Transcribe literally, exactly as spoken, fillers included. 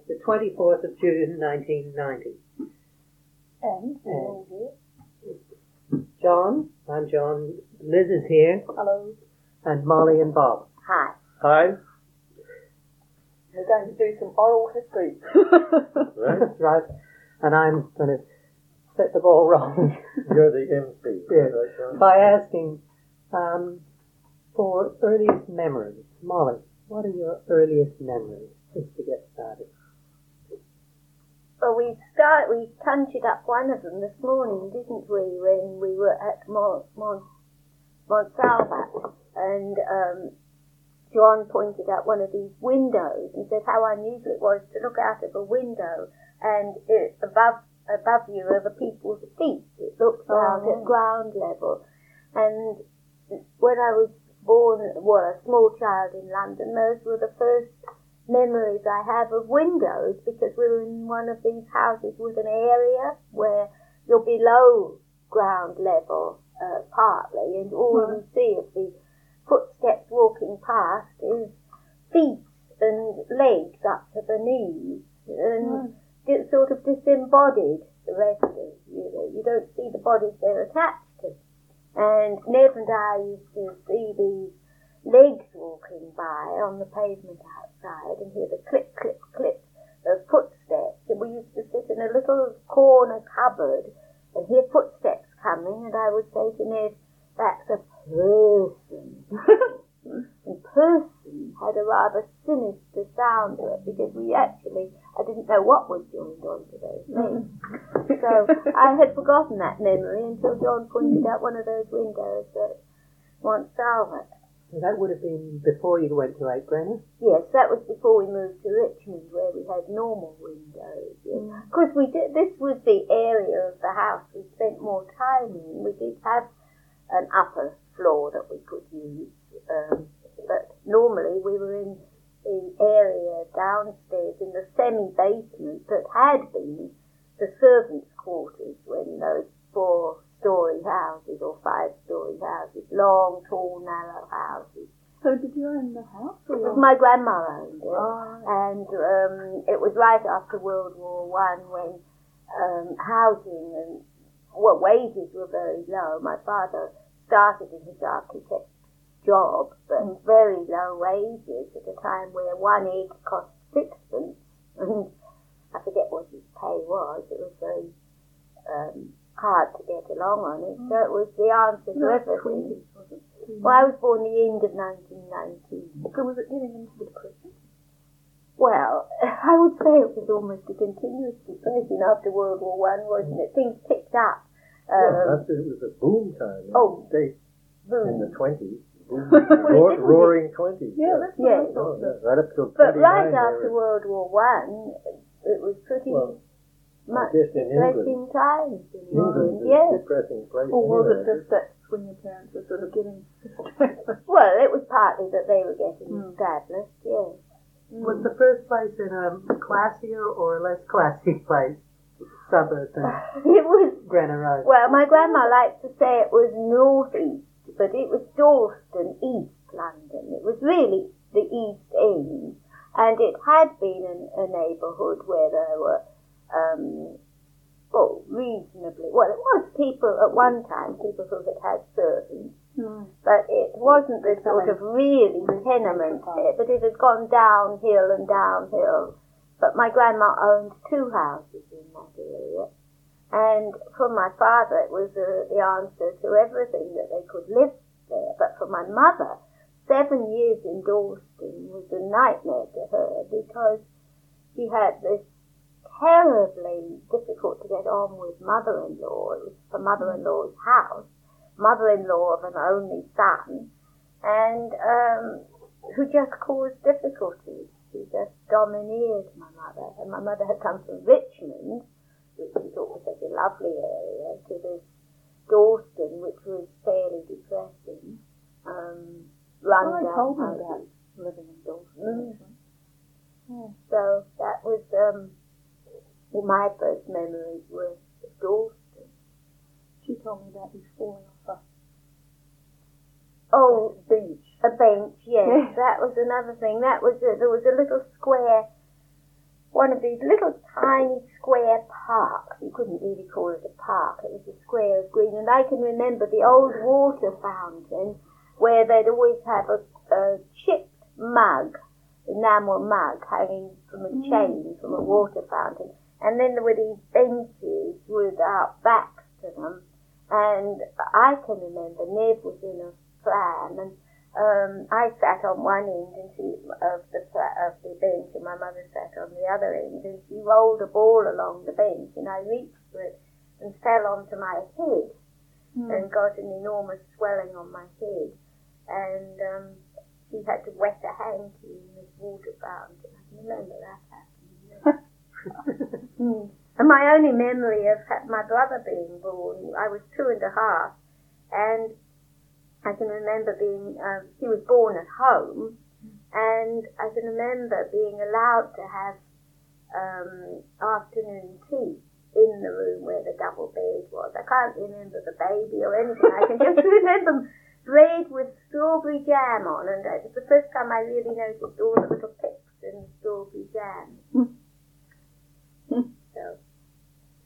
the twenty-fourth of June, nineteen ninety. And we're all here. John, I'm John. Liz is here. Hello. And Molly and Bob. Hi. Hi. We're going to do some oral history. Right. That's right. And I'm going to set the ball rolling. You're the M C. Yes. Right, John? By asking um, for earliest memories. Molly, what are your earliest memories, just to get started? Well, we start. We conjured up one of them this morning, didn't we? When we were at Mont Mont Montsalvat, and um, John pointed out one of these windows and said how unusual it was to look out of a window and it, above above you are the people's feet. It looks Oh, out yeah. at ground level. And when I was born, well, a small child in London, those were the first memories I have of windows, because we were in one of these houses with an area where you're below ground level uh, partly, and all Right. you see of the footsteps walking past is feet and legs up to the knees, and Right. it's sort of disembodied, the rest of you know, you don't see the bodies they're attached to. And Nev and I used to see these legs walking by on the pavement outside and hear the clip, clip, clip of footsteps. And we used to sit in a little corner cupboard and hear footsteps coming, and I would say to Nev, that's a person. And person had a rather sinister sound to it, because we actually, I didn't know what was joined onto those legs. So I had forgotten that memory until John pointed out one of those windows at Montsalvat. So that would have been before you went to Eight Granny? Yes, that was before we moved to Richmond, where we had normal windows. Yes. Mm. Of course, we did. This was the area of the house we spent more time in. We did have an upper floor that we could use, um, but normally we were in the area downstairs in the semi-basement that had been the servants' quarters when those four-storey houses or five-storey houses, long, tall, narrow houses. So did you own the house? Or? My grandma owned it, Oh. and um, it was right after World War One when um, housing and well, wages were very low. My father started in his architect job, but Mm. very low wages at a time where one egg cost sixpence, and I forget what his pay was. It was very um, hard to get along on it, so it was the answer to No, everything. twenties, was it? Well, I was born the end of nineteen nineteen. So was it getting into the depression? Well, I would say it was almost a continuous depression after World War One, wasn't it? Things picked up. Well, Um, that's, it was a boom time in Oh. the States boom. in the twenties. Well, Roar, it didn't- roaring twenties. Yeah, that's what Yes. I thought. Oh, yeah, right up till But twenty-nine. right there after was- World War One, it was pretty Well, I much guess in England, depressing times in England England. is Yes. a depressing place. Or was anyway. it just that when your parents were sort of getting Well, it was partly that they were getting Mm. established. Yes. Was the first place in a classier or less classy place, suburb than It was. Granna Road? Well, my grandma liked to say it was northeast, but it was Dalston, East London. It was really the East End, and it had been an, a neighbourhood where there were, um, well, reasonably, well, it was people at one time, people who had had servants, Hmm. but it wasn't the sort of really tenement here, but it had gone downhill and downhill. But my grandma owned two houses in that area, and for my father it was uh, the answer to everything that they could live there. But for my mother, seven years in Dalston was a nightmare to her, because she had this terribly difficult to get on with mother-in-law. It was her mother-in-law's house, mother-in-law of an only son, and um, who just caused difficulties. She just domineered my mother. And my mother had come from Richmond, which we thought was such a lovely area, to this Dalston, which was fairly depressing. Um, run Well, I down told me houses. about living in Dalston. Mm. actually. Yeah. So that was um, my first memories were of Dalston. She told me about you falling off Oh, a bench. a bench, yes. Yes. That was another thing. That was a, there was a little square. one of these little tiny square parks. You couldn't really call it a park. It was a square of green. And I can remember the old water fountain where they'd always have a, a chipped mug, enamel mug, hanging from a chain from a water fountain. And then there were these benches without backs to them. And I can remember Nev was in a pram, and Um, I sat on one end and she, of the of the bench, and my mother sat on the other end, and she rolled a ball along the bench, and I reached for it and fell onto my head mm. and got an enormous swelling on my head, and um, she had to wet a hanky in this water fountain. I can remember that happening. mm. And my only memory of my brother being born, I was two and a half, and I can remember being, uh, he was born at home, and I can remember being allowed to have um, afternoon tea in the room where the double bed was. I can't remember the baby or anything. I can just remember bread with strawberry jam on, and it was the first time I really noticed all the little pips in the strawberry jam.